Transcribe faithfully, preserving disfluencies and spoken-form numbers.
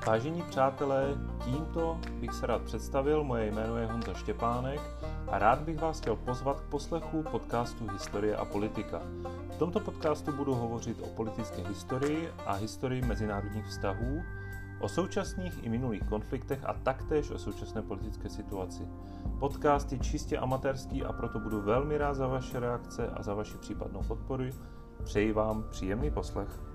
Vážení přátelé, tímto bych se rád představil, moje jméno je Honza Štěpánek a rád bych vás chtěl pozvat k poslechu podcastu Historie a politika. V tomto podcastu budu hovořit o politické historii a historii mezinárodních vztahů, o současných i minulých konfliktech a taktéž o současné politické situaci. Podcast je čistě amatérský a proto budu velmi rád za vaše reakce a za vaši případnou podporu. Přeji vám příjemný poslech.